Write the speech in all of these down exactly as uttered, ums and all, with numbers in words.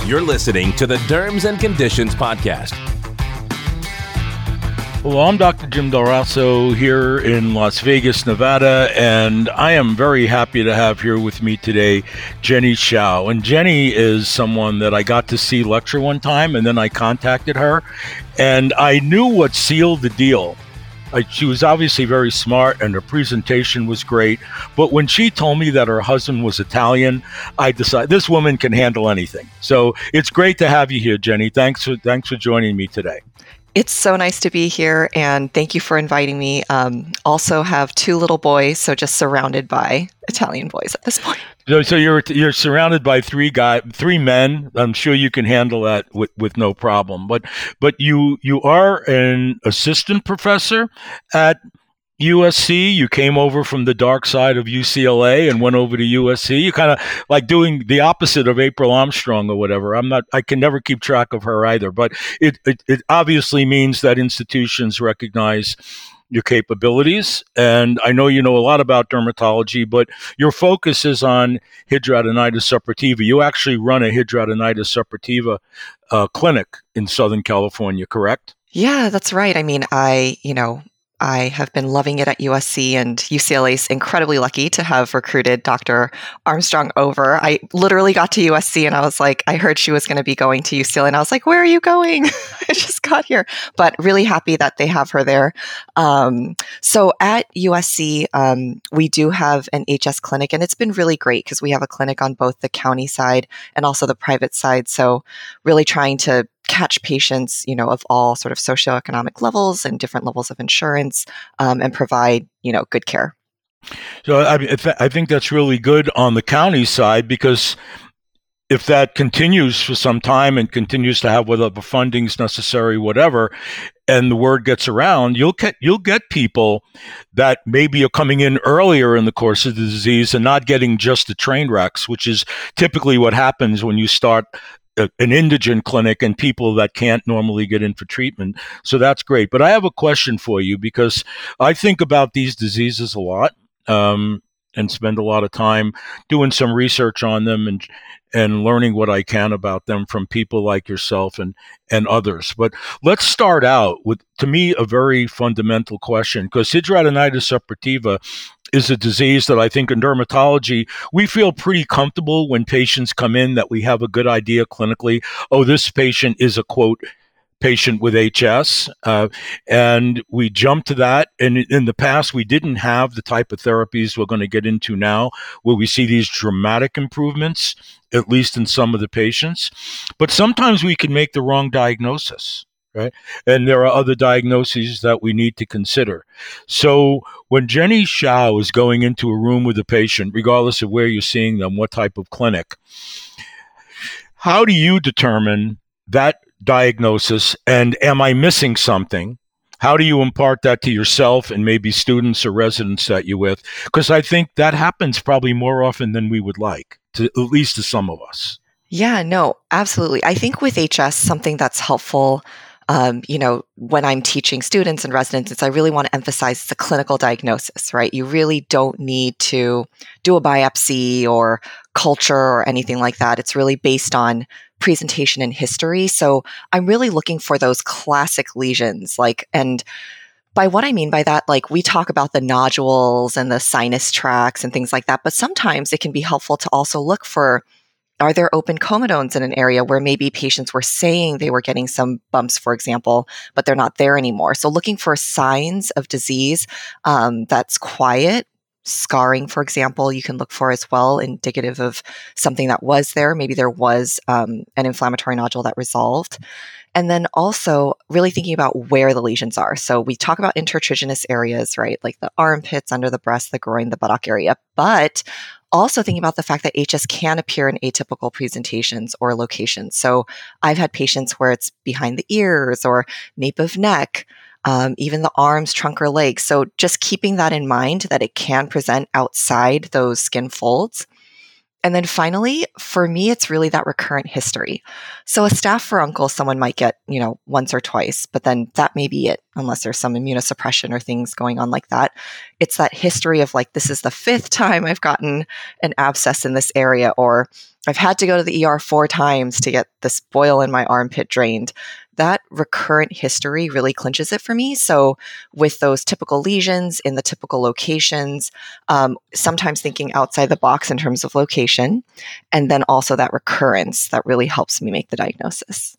You're listening to the Derms and Conditions Podcast. Hello, I'm Doctor Jim Del Rosso here in Las Vegas, Nevada, and I am very happy to have here with me today Jenny Shao. And Jenny is someone that I got to see lecture one time, and then I contacted her, and I knew what sealed the deal. I, she was obviously very smart, and her presentation was great, but when she told me that her husband was Italian, I decided this woman can handle anything. So it's great to have you here, Jenny. Thanks for, thanks for joining me today. It's so nice to be here, and thank you for inviting me. Um, also have two little boys, so just surrounded by Italian boys at this point. So, so you're you're surrounded by three guy, three men. I'm sure you can handle that with, with no problem. But but you you are an assistant professor at U S C. You came over from the dark side of U C L A and went over to U S C. You kind of like doing the opposite of April Armstrong or whatever. I'm not, I can never keep track of her either, but it, it, it obviously means that institutions recognize your capabilities. And I know you know a lot about dermatology, but your focus is on hidradenitis suppurativa. You actually run a hidradenitis suppurativa uh, clinic in Southern California, correct? Yeah, that's right. I mean, I, you know, I have been loving it at U S C, and U C L A is incredibly lucky to have recruited Doctor Armstrong over. I literally got to U S C and I was like, I heard she was going to be going to U C L A, and I was like, where are you going? I just got here, but really happy that they have her there. Um, so at U S C, um, we do have an H S clinic, and it's been really great because we have a clinic on both the county side and also the private side. So really trying to catch patients, you know, of all sort of socioeconomic levels and different levels of insurance, um, and provide, you know, good care. So I, th- I think that's really good on the county side, because if that continues for some time and continues to have whatever funding's necessary, whatever, and the word gets around, you'll get you'll get people that maybe are coming in earlier in the course of the disease and not getting just the train wrecks, which is typically what happens when you start an indigent clinic and people that can't normally get in for treatment. So that's great. But I have a question for you, because I think about these diseases a lot, um, and spend a lot of time doing some research on them and and learning what I can about them from people like yourself and, and others. But let's start out with, to me, a very fundamental question, because hidradenitis suppurativa is a disease that I think in dermatology, we feel pretty comfortable when patients come in that we have a good idea clinically. Oh, this patient is a, quote, patient with H S, uh, and we jump to that. And in the past, we didn't have the type of therapies we're going to get into now, where we see these dramatic improvements, at least in some of the patients. But sometimes we can make the wrong diagnosis, right? And there are other diagnoses that we need to consider. So when Jenny Shao is going into a room with a patient, regardless of where you're seeing them, what type of clinic, how do you determine that diagnosis, and am I missing something? How do you impart that to yourself and maybe students or residents that you're with? Because I think that happens probably more often than we would like, to, at least to some of us. Yeah, no, absolutely. I think with H S, something that's helpful, um, you know, when I'm teaching students and residents, is I really want to emphasize the clinical diagnosis, right? You really don't need to do a biopsy or culture or anything like that. It's really based on presentation and history. So I'm really looking for those classic lesions, like, and by what I mean by that, like we talk about the nodules and the sinus tracts and things like that, but sometimes it can be helpful to also look for, are there open comedones in an area where maybe patients were saying they were getting some bumps, for example, but they're not there anymore. So looking for signs of disease um, that's quiet. Scarring, for example, you can look for as well, indicative of something that was there. Maybe there was um, an inflammatory nodule that resolved. And then also really thinking about where the lesions are. So we talk about intertriginous areas, right? Like the armpits, under the breast, the groin, the buttock area. But also thinking about the fact that H S can appear in atypical presentations or locations. So I've had patients where it's behind the ears or nape of neck, Um, even the arms, trunk, or legs. So just keeping that in mind, that it can present outside those skin folds. And then finally, for me, it's really that recurrent history. So a staph furuncle, someone might get, you know, once or twice, but then that may be it, unless there's some immunosuppression or things going on like that. It's that history of like, this is the fifth time I've gotten an abscess in this area, or I've had to go to the E R four times to get this boil in my armpit drained. That recurrent history really clinches it for me. So with those typical lesions in the typical locations, um, sometimes thinking outside the box in terms of location, and then also that recurrence, that really helps me make the diagnosis.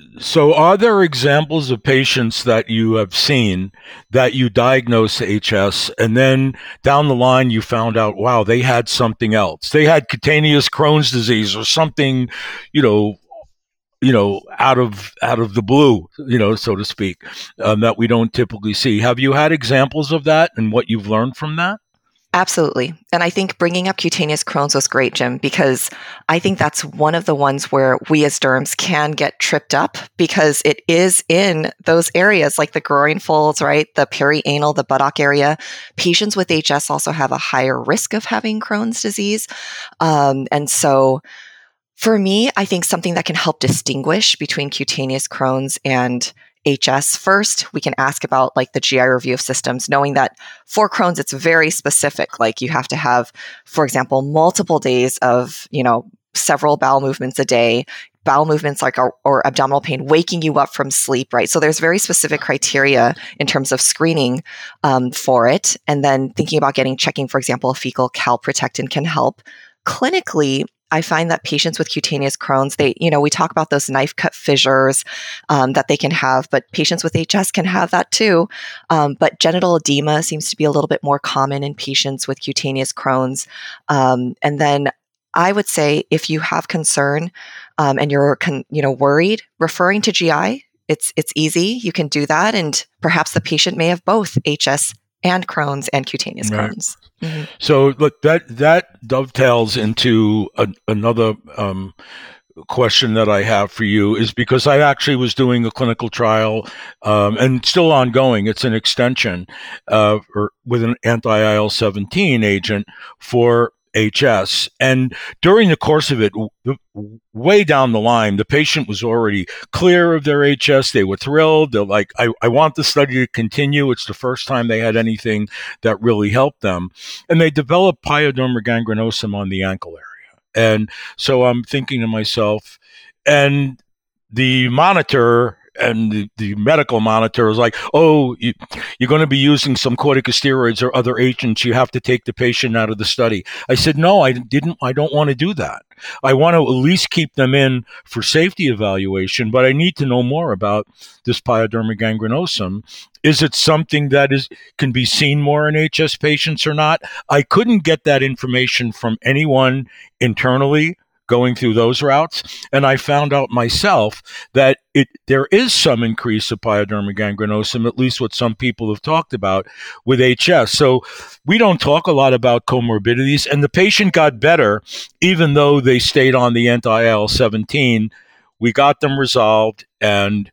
So are there examples of patients that you have seen that you diagnose H S and then down the line you found out, wow, they had something else. They had cutaneous Crohn's disease or something, you know, you know, out of out of the blue, you know, so to speak, um, that we don't typically see. Have you had examples of that and what you've learned from that? Absolutely. And I think bringing up cutaneous Crohn's was great, Jim, because I think that's one of the ones where we as derms can get tripped up because it is in those areas like the groin folds, right? The perianal, the buttock area. Patients with H S also have a higher risk of having Crohn's disease. Um, and so for me, I think something that can help distinguish between cutaneous Crohn's and H S. First, we can ask about like the G I review of systems, knowing that for Crohn's, it's very specific. Like you have to have, for example, multiple days of, you know, several bowel movements a day, bowel movements like or, or abdominal pain, waking you up from sleep, right? So there's very specific criteria in terms of screening um, for it. And then thinking about getting, checking, for example, a fecal calprotectin can help. Clinically, I find that patients with cutaneous Crohn's, they, you know, we talk about those knife cut fissures um, that they can have, but patients with H S can have that too. Um, but genital edema seems to be a little bit more common in patients with cutaneous Crohn's. Um, and then I would say if you have concern um, and you're, con- you know, worried, referring to G I, it's it's easy. You can do that, and perhaps the patient may have both H S and Crohn's and cutaneous Right. Crohn's. Mm-hmm. So look, that that dovetails into a, another um, question that I have for you is because I actually was doing a clinical trial um, and still ongoing. It's an extension uh, or with an anti I L seventeen agent for H S. And during the course of it, w- way down the line, the patient was already clear of their H S. They were thrilled. They're like, I, I want the study to continue. It's the first time they had anything that really helped them. And they developed pyoderma gangrenosum on the ankle area. And so I'm thinking to myself, and the monitor and the, the medical monitor is like, oh, you, you're going to be using some corticosteroids or other agents. You have to take the patient out of the study. I said, no, I didn't. I don't want to do that. I want to at least keep them in for safety evaluation, but I need to know more about this pyoderma gangrenosum. Is it something that is can be seen more in H S patients or not? I couldn't get that information from anyone internally going through those routes. And I found out myself that it there is some increase of pyoderma gangrenosum, at least what some people have talked about with H S. So we don't talk a lot about comorbidities, and the patient got better even though they stayed on the anti I L seventeen. We got them resolved, and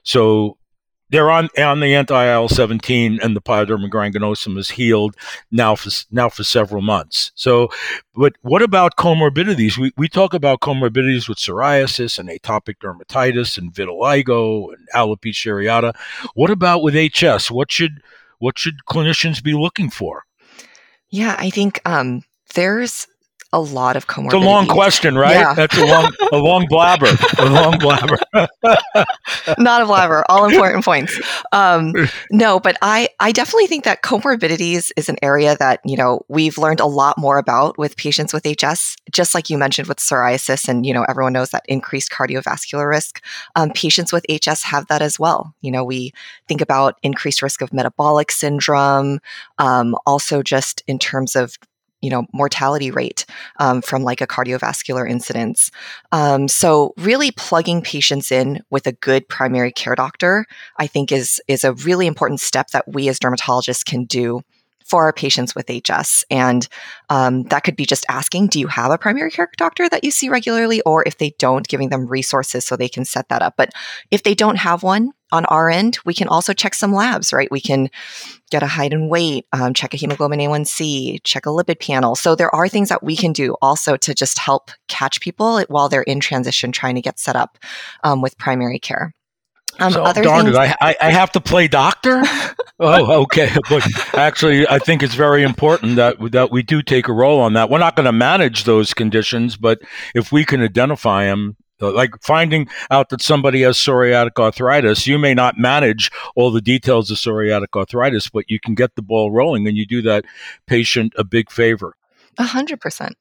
so they're on on the anti I L seventeen, and the pyoderma gangrenosum is healed now for now for several months. So, but what about comorbidities? We we talk about comorbidities with psoriasis and atopic dermatitis and vitiligo and alopecia areata. What about with H S? What should what should clinicians be looking for? Yeah, I think um, there's a lot of comorbidities. It's a long question, right? Yeah. That's a long, a long blabber, a long blabber. Not a blabber, all important points. Um, no, but I, I definitely think that comorbidities is an area that, you know, we've learned a lot more about with patients with H S, just like you mentioned with psoriasis. And, you know, everyone knows that increased cardiovascular risk. Um, patients with H S have that as well. You know, we think about increased risk of metabolic syndrome, um, also just in terms of you know, mortality rate um, from like a cardiovascular incidence. Um, so really plugging patients in with a good primary care doctor, I think is, is a really important step that we as dermatologists can do for our patients with H S. And um, that could be just asking, do you have a primary care doctor that you see regularly? Or if they don't, giving them resources so they can set that up. But if they don't have one, on our end, we can also check some labs, right? We can get a height and weight, um, check a hemoglobin A one C, check a lipid panel. So there are things that we can do also to just help catch people while they're in transition trying to get set up um, with primary care. Um, so, other darn things- it, I, I, I have to play doctor? Oh, okay. But actually, I think it's very important that, that we do take a role on that. We're not going to manage those conditions, but if we can identify them, like finding out that somebody has psoriatic arthritis, you may not manage all the details of psoriatic arthritis, but you can get the ball rolling, and you do that patient a big favor. A hundred percent.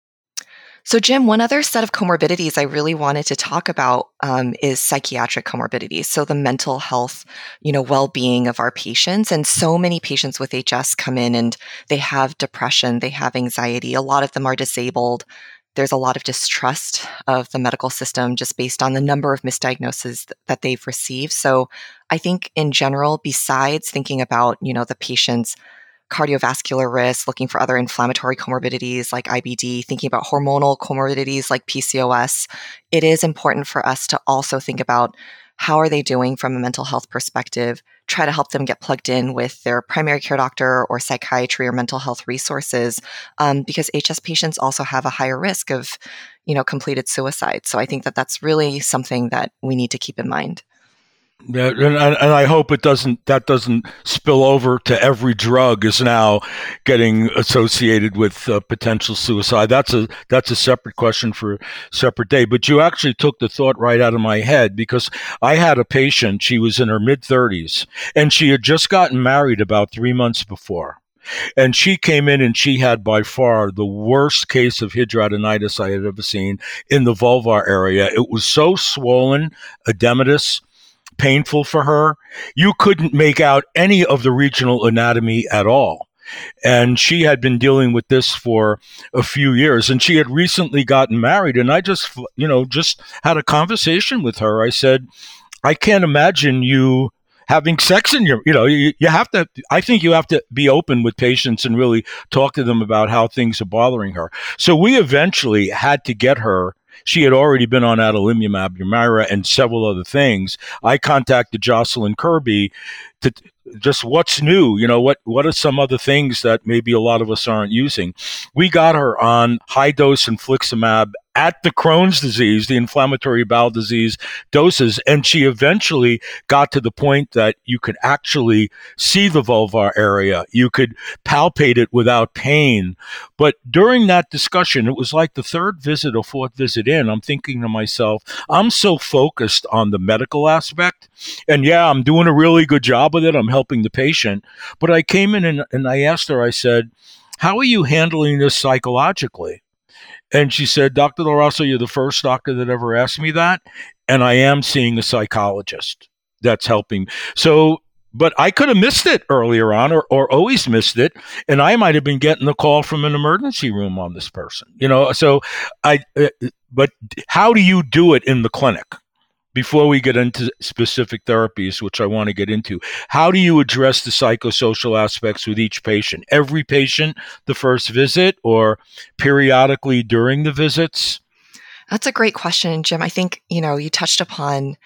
So, Jim, one other set of comorbidities I really wanted to talk about um, is psychiatric comorbidities. So the mental health, you know, well-being of our patients. And so many patients with H S come in and they have depression, they have anxiety. A lot of them are disabled. There's a lot of distrust of the medical system just based on the number of misdiagnoses th- that they've received. So I think in general, besides thinking about, you know, the patient's cardiovascular risk, looking for other inflammatory comorbidities like I B D, thinking about hormonal comorbidities like P C O S, it is important for us to also think about how are they doing from a mental health perspective, try to help them get plugged in with their primary care doctor or psychiatry or mental health resources, um, because H S patients also have a higher risk of, you know, completed suicide. So I think that that's really something that we need to keep in mind. Yeah, and, and I hope it doesn't. That doesn't spill over to every drug is now getting associated with uh, potential suicide. That's a that's a separate question for a separate day. But you actually took the thought right out of my head, because I had a patient. She was in her mid thirties, and she had just gotten married about three months before. And she came in and she had by far the worst case of hidradenitis I had ever seen in the vulvar area. It was so swollen, edematous, painful for her. You couldn't make out any of the regional anatomy at all. And she had been dealing with this for a few years, and she had recently gotten married. And I just, you know, just had a conversation with her. I said, I can't imagine you having sex in your, you know, you, you have to, I think you have to be open with patients and really talk to them about how things are bothering her. So we eventually had to get her. She had already been on adalimumab, Humira, and several other things. I contacted Jocelyn Kirby to just what's new, you know, what, what are some other things that maybe a lot of us aren't using? We got her on high dose infliximab at the Crohn's disease, the inflammatory bowel disease doses, and she eventually got to the point that you could actually see the vulvar area. You could palpate it without pain. But during that discussion, it was like the third visit or fourth visit in, I'm thinking to myself, I'm so focused on the medical aspect, and yeah, I'm doing a really good job with it. I'm helping the patient. But I came in and, and I asked her, I said, how are you handling this psychologically? And she said, Doctor LaRosa, you're the first doctor that ever asked me that. And I am seeing a psychologist that's helping. So, but I could have missed it earlier on or, or always missed it. And I might have been getting a call from an emergency room on this person, you know, so I, uh, but how do you do it in the clinic? Before we get into specific therapies, which I want to get into, how do you address the psychosocial aspects with each patient? Every patient, the first visit, or periodically during the visits? That's a great question, Jim. I think, you know, you touched upon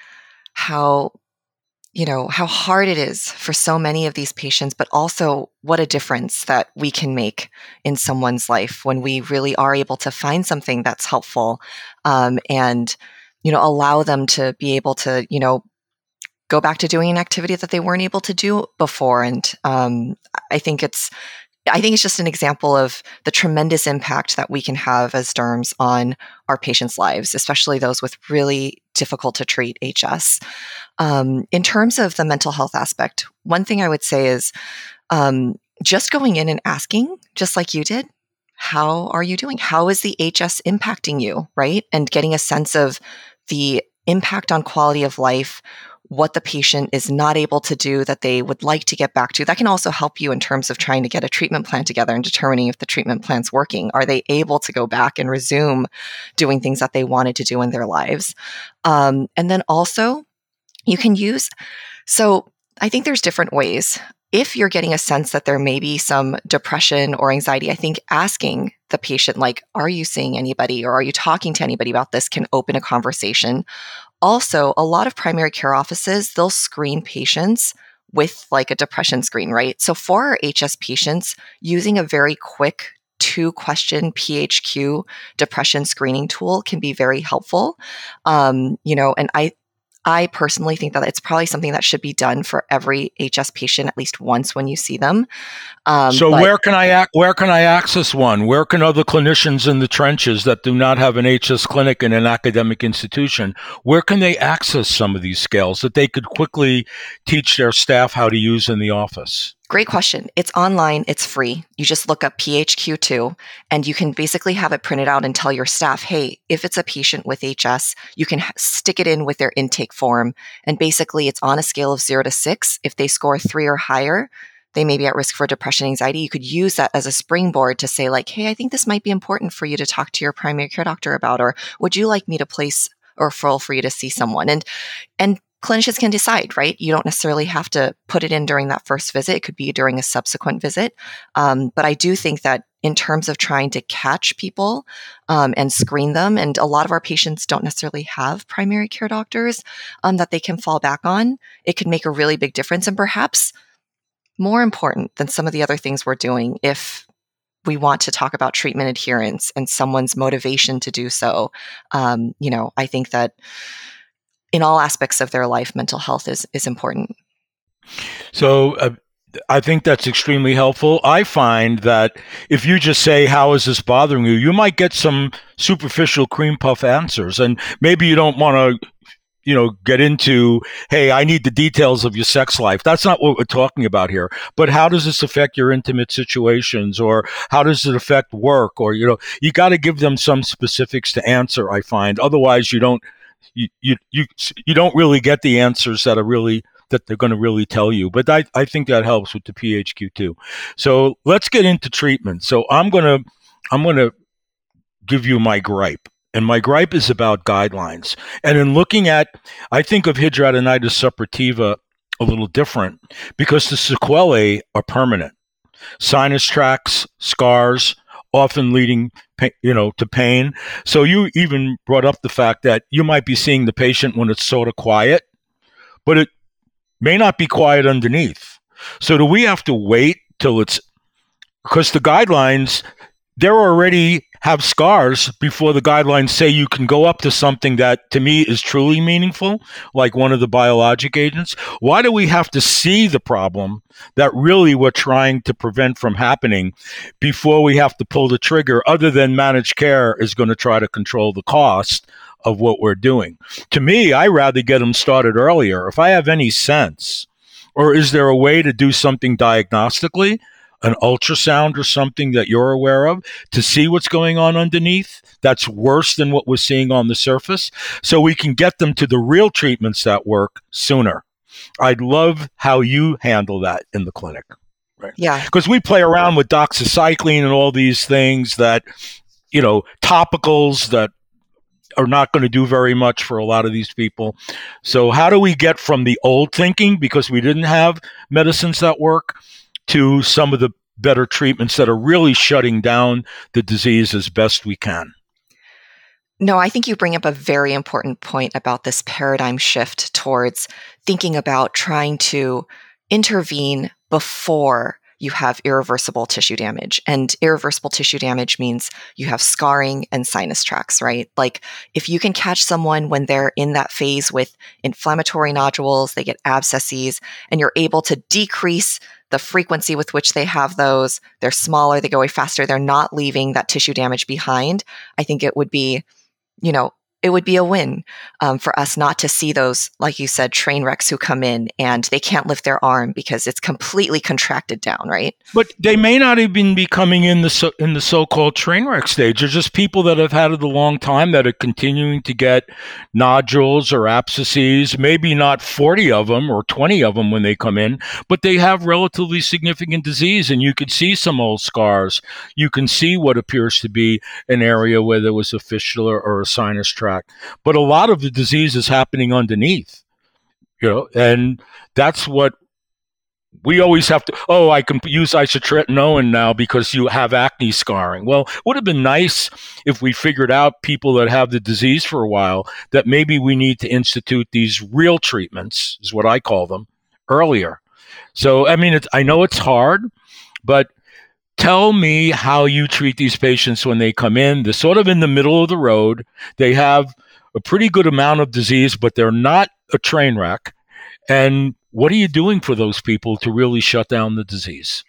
how, you know, how hard it is for so many of these patients, but also what a difference that we can make in someone's life when we really are able to find something that's helpful, um, and you know, allow them to be able to, you know, go back to doing an activity that they weren't able to do before. And um, I think it's, I think it's just an example of the tremendous impact that we can have as derms on our patients' lives, especially those with really difficult to treat H S. Um, in terms of the mental health aspect, one thing I would say is um, just going in and asking, just like you did, how are you doing? How is the H S impacting you, right? And getting a sense of the impact on quality of life, what the patient is not able to do that they would like to get back to. That can also help you in terms of trying to get a treatment plan together and determining if the treatment plan's working. Are they able to go back and resume doing things that they wanted to do in their lives? Um, and then also, you can use, so I think there's different ways. If you're getting a sense that there may be some depression or anxiety, I think asking the patient, like, are you seeing anybody or are you talking to anybody about this, can open a conversation. Also, a lot of primary care offices, they'll screen patients with like a depression screen, right? So for our H S patients, using a very quick two question P H Q depression screening tool can be very helpful. Um, you know, and I, I personally think that it's probably something that should be done for every H S patient at least once when you see them. Um, so but- where can I ac- where can I access one? Where can other clinicians in the trenches that do not have an H S clinic in an academic institution, where can they access some of these scales that they could quickly teach their staff how to use in the office? Great question. It's online. It's free. You just look up P H Q two and you can basically have it printed out and tell your staff, hey, if it's a patient with H S, you can ha- stick it in with their intake form. And basically it's on a scale of zero to six. If they score three or higher, they may be at risk for depression, anxiety. You could use that as a springboard to say like, hey, I think this might be important for you to talk to your primary care doctor about, or would you like me to place a referral for you to see someone? And, and clinicians can decide, right? You don't necessarily have to put it in during that first visit. It could be during a subsequent visit. Um, but I do think that in terms of trying to catch people um, and screen them, and a lot of our patients don't necessarily have primary care doctors um, that they can fall back on, it could make a really big difference. And perhaps more important than some of the other things we're doing, if we want to talk about treatment adherence and someone's motivation to do so, um, you know, I think that in all aspects of their life, mental health is, is important. So uh, I think that's extremely helpful. I find that if you just say, how is this bothering you? You might get some superficial cream puff answers. And maybe you don't want to, you know, get into, hey, I need the details of your sex life. That's not what we're talking about here. But how does this affect your intimate situations, or how does it affect work? Or, you know, you got to give them some specifics to answer, I find. Otherwise, you don't, You, you you you don't really get the answers that are really that they're going to really tell you. But I, I think that helps with the P H Q too. So let's get into treatment. So I'm gonna I'm gonna give you my gripe, and my gripe is about guidelines. And in looking at, I think of hidradenitis suppurativa a little different because the sequelae are permanent. Sinus tracts, scars, often leading, you know, to pain. So you even brought up the fact that you might be seeing the patient when it's sort of quiet, but it may not be quiet underneath. So do we have to wait till it's, because the guidelines, they're already have scars before the guidelines say you can go up to something that to me is truly meaningful, like one of the biologic agents. Why do we have to see the problem that really we're trying to prevent from happening before we have to pull the trigger, other than managed care is going to try to control the cost of what we're doing? To me, I rather get them started earlier. If I have any sense, or is there a way to do something diagnostically, an ultrasound or something that you're aware of, to see what's going on underneath that's worse than what we're seeing on the surface, so we can get them to the real treatments that work sooner? I'd love how you handle that in the clinic. Right. Yeah. Because we play around with doxycycline and all these things that, you know, topicals that are not going to do very much for a lot of these people. So how do we get from the old thinking, because we didn't have medicines that work, to some of the better treatments that are really shutting down the disease as best we can? No, I think you bring up a very important point about this paradigm shift towards thinking about trying to intervene before you have irreversible tissue damage. And irreversible tissue damage means you have scarring and sinus tracts, right? Like if you can catch someone when they're in that phase with inflammatory nodules, they get abscesses, and you're able to decrease the frequency with which they have those, they're smaller, they go away faster, they're not leaving that tissue damage behind, I think it would be, you know, it would be a win um, for us not to see those, like you said, train wrecks who come in and they can't lift their arm because it's completely contracted down, right? But they may not even be coming in the so, in the so-called train wreck stage. They're just people that have had it a long time that are continuing to get nodules or abscesses, maybe not forty of them or twenty of them when they come in, but they have relatively significant disease, and you could see some old scars. You can see what appears to be an area where there was a fistula or a sinus tract. But a lot of the disease is happening underneath, you know, and that's what we always have to, oh, I can use isotretinoin now because you have acne scarring. Well, it would have been nice if we figured out people that have the disease for a while that maybe we need to institute these real treatments, is what I call them, earlier. So, I mean, it's, I know it's hard, but tell me how you treat these patients when they come in. They're sort of in the middle of the road. They have a pretty good amount of disease, but they're not a train wreck. And what are you doing for those people to really shut down the disease?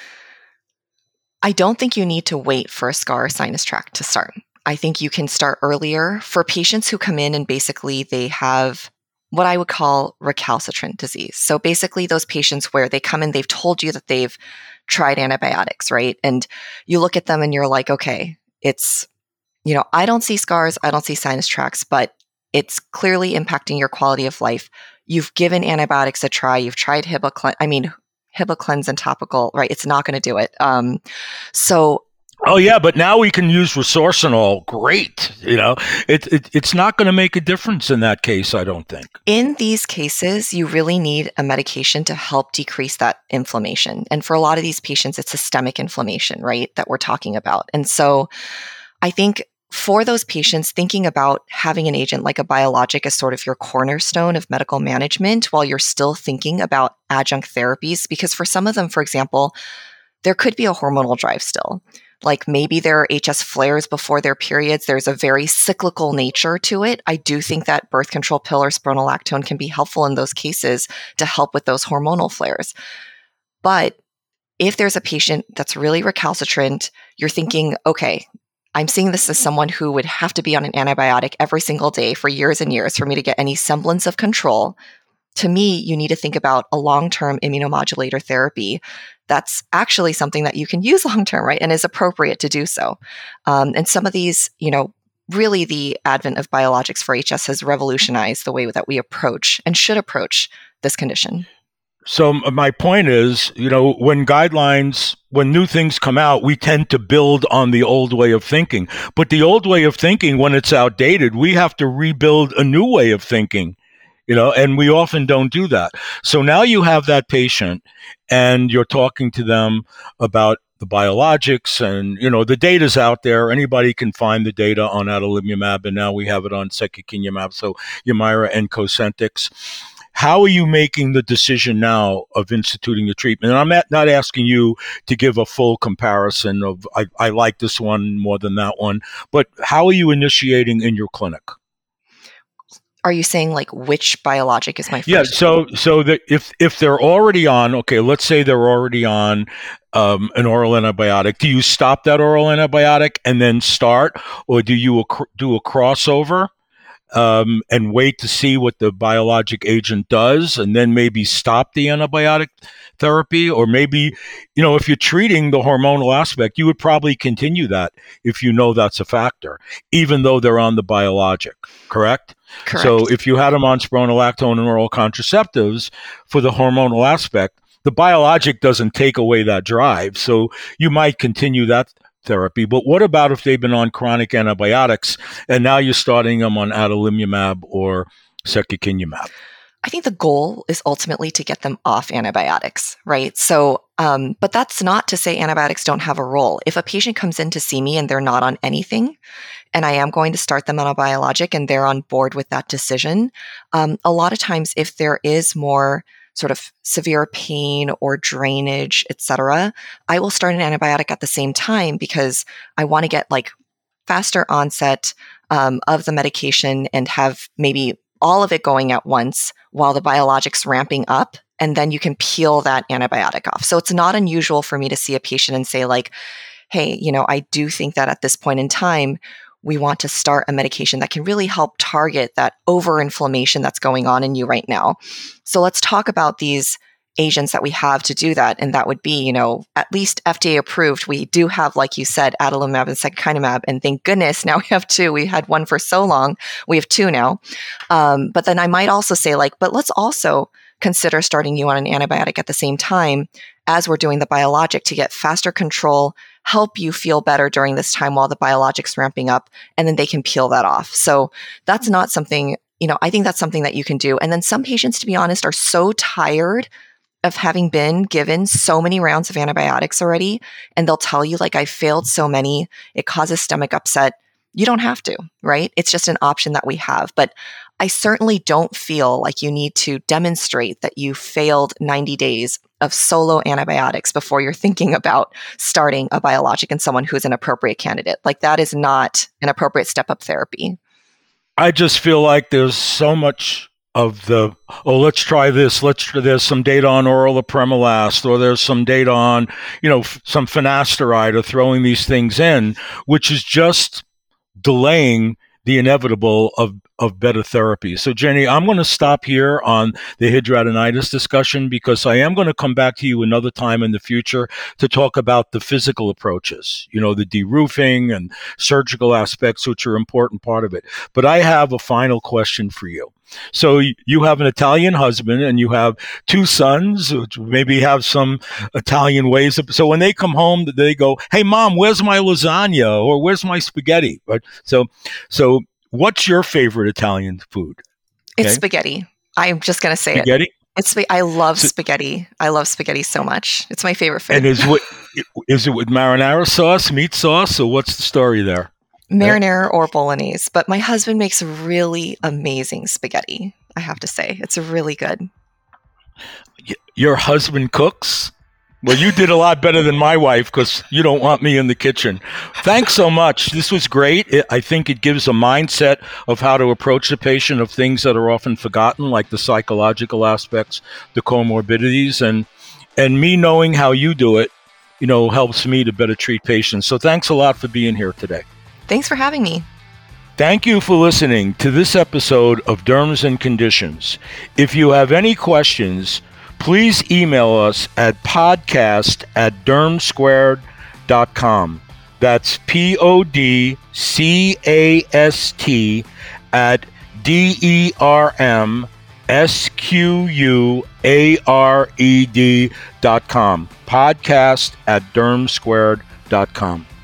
I don't think you need to wait for a scar or sinus tract to start. I think you can start earlier. For patients who come in and basically they have what I would call recalcitrant disease. So basically those patients where they come in, they've told you that they've tried antibiotics, right? And you look at them and you're like, okay, it's, you know, I don't see scars, I don't see sinus tracts, but it's clearly impacting your quality of life. You've given antibiotics a try. You've tried Hibiclens. I mean, Hibiclens and topical, right? It's not going to do it. Um, so, oh yeah, but now we can use resorcinol. Great, you know, it, it it's not going to make a difference in that case, I don't think. In these cases, you really need a medication to help decrease that inflammation. And for a lot of these patients, it's systemic inflammation, right, that we're talking about. And so, I think for those patients, thinking about having an agent like a biologic as sort of your cornerstone of medical management while you're still thinking about adjunct therapies, because for some of them, for example, there could be a hormonal drive still. Like maybe there are H S flares before their periods. There's a very cyclical nature to it. I do think that birth control pill or spironolactone can be helpful in those cases to help with those hormonal flares. But if there's a patient that's really recalcitrant, you're thinking, okay, I'm seeing this as someone who would have to be on an antibiotic every single day for years and years for me to get any semblance of control. To me, you need to think about a long-term immunomodulator therapy that's actually something that you can use long-term, right? And is appropriate to do so. Um, and some of these, you know, really the advent of biologics for H S has revolutionized the way that we approach and should approach this condition. So my point is, you know, when guidelines, when new things come out, we tend to build on the old way of thinking. But the old way of thinking, when it's outdated, we have to rebuild a new way of thinking, you know, and we often don't do that. So now you have that patient and you're talking to them about the biologics and, you know, the data's out there. Anybody can find the data on adalimumab, and now we have it on secukinumab, so Humira and Cosentyx. How are you making the decision now of instituting the treatment? And I'm at, not asking you to give a full comparison of, I, I like this one more than that one, but how are you initiating in your clinic? Are you saying like which biologic is my first? Yeah, so so that if if they're already on, okay, let's say they're already on um, an oral antibiotic, do you stop that oral antibiotic and then start, or do you ac- do a crossover? Um, and wait to see what the biologic agent does, and then maybe stop the antibiotic therapy? Or maybe, you know, if you're treating the hormonal aspect, you would probably continue that if you know that's a factor, even though they're on the biologic, correct? Correct. So if you had them on spironolactone and oral contraceptives for the hormonal aspect, the biologic doesn't take away that drive. So you might continue that therapy. But what about if they've been on chronic antibiotics and now you're starting them on adalimumab or secukinumab? I think the goal is ultimately to get them off antibiotics, right? So, um, but that's not to say antibiotics don't have a role. If a patient comes in to see me and they're not on anything, and I am going to start them on a biologic and they're on board with that decision, um, a lot of times if there is more sort of severe pain or drainage, et cetera, I will start an antibiotic at the same time because I want to get like faster onset um, of the medication and have maybe all of it going at once while the biologic's ramping up. And then you can peel that antibiotic off. So it's not unusual for me to see a patient and say like, hey, you know, I do think that at this point in time, we want to start a medication that can really help target that overinflammation that's going on in you right now. So let's talk about these agents that we have to do that. And that would be, you know, at least F D A approved. We do have, like you said, adalimumab and secukinumab. And thank goodness now we have two. We had one for so long. We have two now. Um, but then I might also say like, but let's also consider starting you on an antibiotic at the same time as we're doing the biologic to get faster control, help you feel better during this time while the biologic's ramping up, and then they can peel that off. So that's not something, you know, I think that's something that you can do. And then some patients, to be honest, are so tired of having been given so many rounds of antibiotics already, and they'll tell you, like, I failed so many, it causes stomach upset. You don't have to, right? It's just an option that we have. But I certainly don't feel like you need to demonstrate that you failed ninety days of solo antibiotics before you're thinking about starting a biologic in someone who's an appropriate candidate. Like, that is not an appropriate step-up therapy. I just feel like there's so much of the, oh, let's try this. Let's there's some data on oral apremilast, or there's some data on, you know, f- some finasteride, or throwing these things in, which is just delaying the inevitable of, of better therapy. So, Jenny, I'm going to stop here on the hidradenitis discussion, because I am going to come back to you another time in the future to talk about the physical approaches, you know, the de-roofing and surgical aspects, which are an important part of it. But I have a final question for you. So you have an Italian husband and you have two sons, which maybe have some Italian ways. Of, so when they come home, they go, "Hey, Mom, where's my lasagna?" or "Where's my spaghetti?" Right? So, so what's your favorite Italian food? It's Okay. spaghetti. I'm just going to say Spaghetti? it. It's sp- I love So- spaghetti. I love spaghetti so much. It's my favorite food. And is what is it with marinara sauce, meat sauce, or what's the story there? Marinara or bolognese. But my husband makes really amazing spaghetti, I have to say. It's really good. Y- Your husband cooks? Well, you did a lot better than my wife, because you don't want me in the kitchen. Thanks so much. This was great. It, I think it gives a mindset of how to approach the patient, of things that are often forgotten, like the psychological aspects, the comorbidities, and and me knowing how you do it, you know, helps me to better treat patients. So thanks a lot for being here today. Thanks for having me. Thank you for listening to this episode of Derms and Conditions. If you have any questions, please email us at podcast at derm squared dot com. That's P O D C A S T at D E R M S Q U A R E D dot com. Podcast at derm squared dot com.